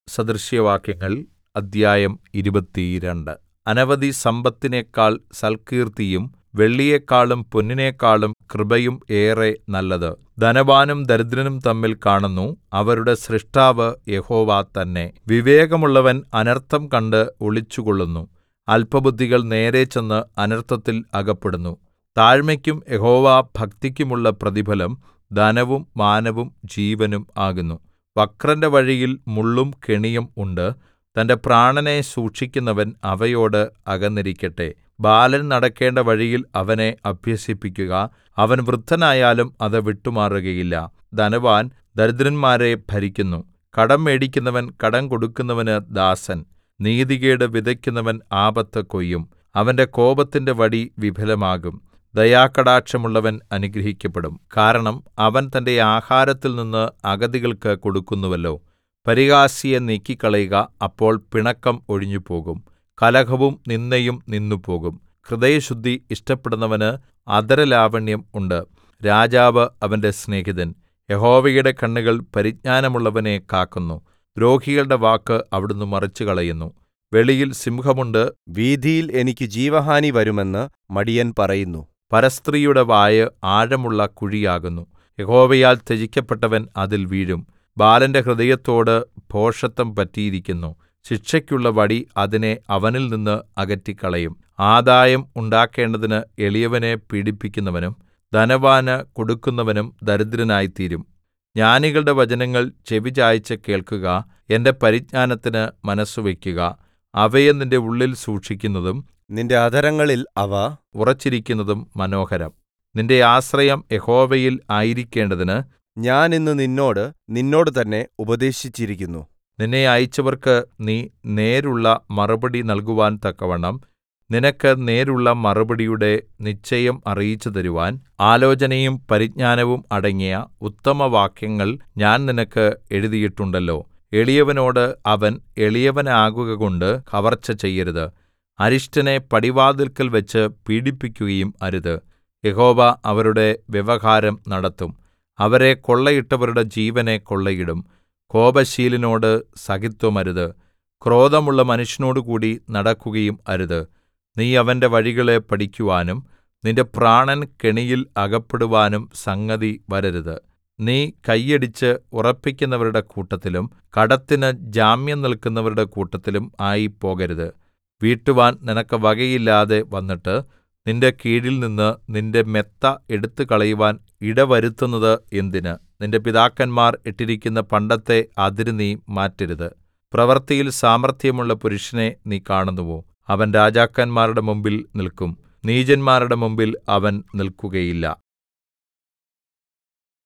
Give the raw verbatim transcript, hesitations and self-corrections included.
സദൃശവാക്യങ്ങൾ അദ്ധ്യായം ഇരുപത്തിരണ്ട്. അനവധി സമ്പത്തിനെക്കാൾ സൽകീർത്തിയും വെള്ളിയെക്കാളും പൊന്നിനെക്കാളും കൃപയും ഏറെ നല്ലത്. ധനവാനും ദരിദ്രനും തമ്മിൽ കാണുന്നു, അവരുടെ സ്രഷ്ടാവ് യഹോവ തന്നെ. വിവേകമുള്ളവൻ അനർത്ഥം കണ്ട് ഒളിച്ചുകൊള്ളുന്നു, അല്പബുദ്ധികൾ നേരെ ചെന്ന് അനർത്ഥത്തിൽ അകപ്പെടുന്നു. താഴ്മയ്ക്കും യഹോവാഭക്തിക്കുമുള്ള പ്രതിഫലം ധനവും മാനവും ജീവനും ആകുന്നു. വക്രന്റെ വഴിയിൽ മുള്ളും കെണിയും ഉണ്ട്, തന്റെ പ്രാണനെ സൂക്ഷിക്കുന്നവൻ അവയോട് അകന്നിരിക്കട്ടെ. ബാലൻ നടക്കേണ്ട വഴിയിൽ അവനെ അഭ്യസിപ്പിക്കുക, അവൻ വൃദ്ധനായാലും അത് വിട്ടുമാറുകയില്ല. ധനവാൻ ദരിദ്രന്മാരെ ഭരിക്കുന്നു, കടം മേടിക്കുന്നവൻ കടം കൊടുക്കുന്നവന് ദാസൻ. നീതികേട് വിതയ്ക്കുന്നവൻ ആപത്ത് കൊയ്യും, അവന്റെ കോപത്തിന്റെ വടി വിഫലമാകും. ദയാകടാക്ഷമുള്ളവൻ അനുഗ്രഹിക്കപ്പെടും, കാരണം അവൻ തന്റെ ആഹാരത്തിൽനിന്ന് അഗതികൾക്ക് കൊടുക്കുന്നുവല്ലോ. പരിഹാസിയെ നീക്കിക്കളയുക, അപ്പോൾ പിണക്കം ഒഴിഞ്ഞുപോകും, കലഹവും നിന്ദയും നിന്നുപോകും. ഹൃദയശുദ്ധി ഇഷ്ടപ്പെടുന്നവന് അധരലാവണ്യം ഉണ്ട്, രാജാവ് അവന്റെ സ്നേഹിതൻ. യഹോവയുടെ കണ്ണുകൾ പരിജ്ഞാനമുള്ളവനെ കാക്കുന്നു, ദ്രോഹികളുടെ വാക്ക് അവിടുന്ന് മറിച്ചുകളയുന്നു. വെളിയിൽ സിംഹമുണ്ട്, വീഥിയിൽ എനിക്ക് ജീവഹാനി വരുമെന്ന് മടിയൻ പറയുന്നു. പരസ്ത്രീയുടെ വായ് ആഴമുള്ള കുഴിയാകുന്നു, യഹോവയാൽ ത്യജിക്കപ്പെട്ടവൻ അതിൽ വീഴും. ബാലന്റെ ഹൃദയത്തോട് ഭോഷത്തം പറ്റിയിരിക്കുന്നു, ശിക്ഷയ്ക്കുള്ള വടി അതിനെ അവനിൽ നിന്ന് അകറ്റിക്കളയും. ആദായം ഉണ്ടാക്കേണ്ടതിന് എളിയവനെ പീഡിപ്പിക്കുന്നവനും ധനവാന് കൊടുക്കുന്നവനും ദരിദ്രനായിത്തീരും. ജ്ഞാനികളുടെ വചനങ്ങൾ ചെവിചായിച്ച് കേൾക്കുക, എന്റെ പരിജ്ഞാനത്തിന് മനസ്സുവെക്കുക. അവയെ നിന്റെ ഉള്ളിൽ സൂക്ഷിക്കുന്നതും നിന്റെ അധരങ്ങളിൽ അവ ഉറച്ചിരിക്കുന്നതും മനോഹരം. നിന്റെ ആശ്രയം യഹോവയിൽ ആയിരിക്കേണ്ടതിന് ഞാൻ ഇന്ന് നിന്നോട് നിന്നോട് തന്നെ ഉപദേശിച്ചിരിക്കുന്നു. നിന്നെ അയച്ചവർക്ക് നീ നേരുള്ള മറുപടി നൽകുവാൻ തക്കവണ്ണം നിനക്ക് നേരുള്ള മറുപടിയുടെ നിശ്ചയം അറിയിച്ചു തരുവാൻ ആലോചനയും പരിജ്ഞാനവും അടങ്ങിയ ഉത്തമവാക്യങ്ങൾ ഞാൻ നിനക്ക് എഴുതിയിട്ടുണ്ടല്ലോ. എളിയവനോട് അവൻ എളിയവനാകുകകൊണ്ട് കവർച്ച ചെയ്യരുത്, അരിഷ്ടനെ പടിവാതിൽക്കൽ വെച്ച് പീഡിപ്പിക്കുകയും അരുത്. യഹോവ അവരുടെ വ്യവഹാരം നടത്തും, അവരെ കൊള്ളയിട്ടവരുടെ ജീവനെ കൊള്ളയിടും. കോപശീലനോട് സഖിത്വമരുത്, ക്രോധമുള്ള മനുഷ്യനോടുകൂടി നടക്കുകയും അരുത്. നീ അവന്റെ വഴികളെ പഠിക്കുവാനും നിന്റെ പ്രാണൻ കെണിയിൽ അകപ്പെടുവാനും സംഗതി വരരുത്. നീ കൈയടിച്ച് ഉറപ്പിക്കുന്നവരുടെ കൂട്ടത്തിലും കടത്തിന് ജാമ്യം നിൽക്കുന്നവരുടെ കൂട്ടത്തിലും ആയിപ്പോകരുത്. വീട്ടുവാൻ നിനക്ക് വകയില്ലാതെ വന്നിട്ട് നിന്റെ കീഴിൽനിന്ന് നിന്റെ മെത്ത എടുത്തുകളയുവാൻ ഇടവരുത്തുന്നത് എന്തിന്? നിന്റെ പിതാക്കന്മാർ ഇട്ടിരിക്കുന്ന പണ്ടത്തെ അതിര് നീ മാറ്റരുത്. പ്രവൃത്തിയിൽ സാമർത്ഥ്യമുള്ള പുരുഷനെ നീ കാണുന്നുവോ? അവൻ രാജാക്കന്മാരുടെ മുമ്പിൽ നില്ക്കും, നീചന്മാരുടെ മുമ്പിൽ അവൻ നിൽക്കുകയില്ല.